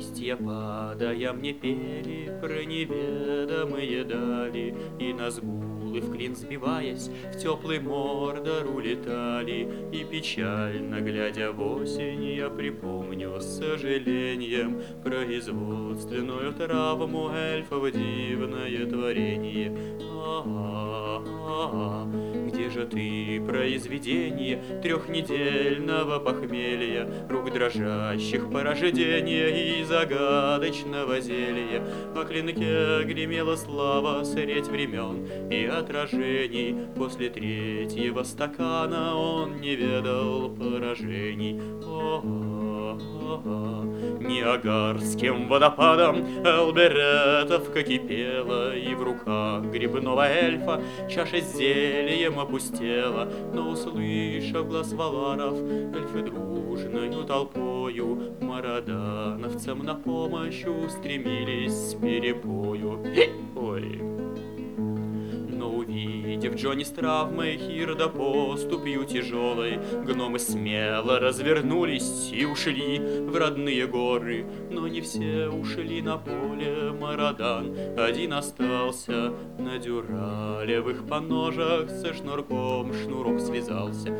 Гостья, падая, мне пели про неведомые дали, и на сгулы в клин сбиваясь, в теплый Мордор улетали. И печально глядя в осень, я припомню с сожалением производственную травму эльфов дивное творение. Где же ты, произведение трехнедельного похмелья, рук дрожащих порождения и загадочного зелья? О клинке гремела слава средь времен и отражений. После третьего стакана он не ведал поражений. Ниагарским водопадом Элберетовка кипела, и в руках грибного эльфа чаша с зельем опустела. Но, услышав глаз валаров, эльфы дружною толпою марадановцам на помощь устремились с перепою. Ой. Но увидев Джонни с травмой Хирда поступью тяжелой, гномы смело развернулись и ушли в родные горы. Но не все ушли на поле Марадан, один остался на дюралевых поножах, со шнурком шнурок связался.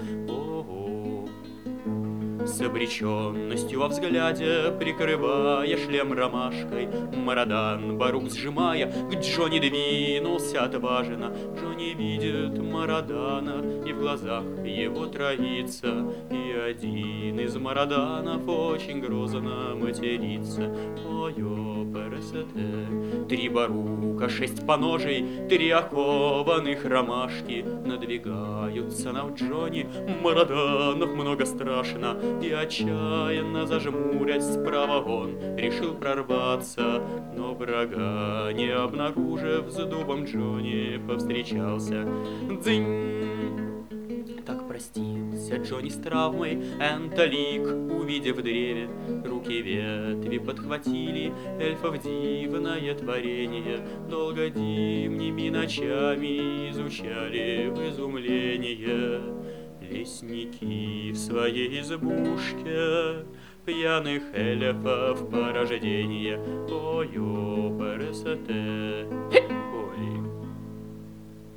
С обреченностью во взгляде, прикрывая шлем ромашкой, Марадан, барук сжимая, к Джонни двинулся отваженно. Джонни видит Марадана, и в глазах его троится, и один из Мараданов очень грозно матерится. Ой-ё, ПРСТ. 3 барука, 6 поножей, 3 окованных ромашки надвигаются на Джонни. Мараданов много страшно, и отчаянно зажмурясь справа он решил прорваться, но врага не обнаружив, с дубом Джонни повстречался. Дзынь! Так простился Джонни с травмой Энтолик, увидев в древе руки ветви подхватили эльфов дивное творение. Долго зимними ночами изучали в изумление лесники в своей избушке пьяных эльфов порождение. Ой-ё, ПРСТ. Ой.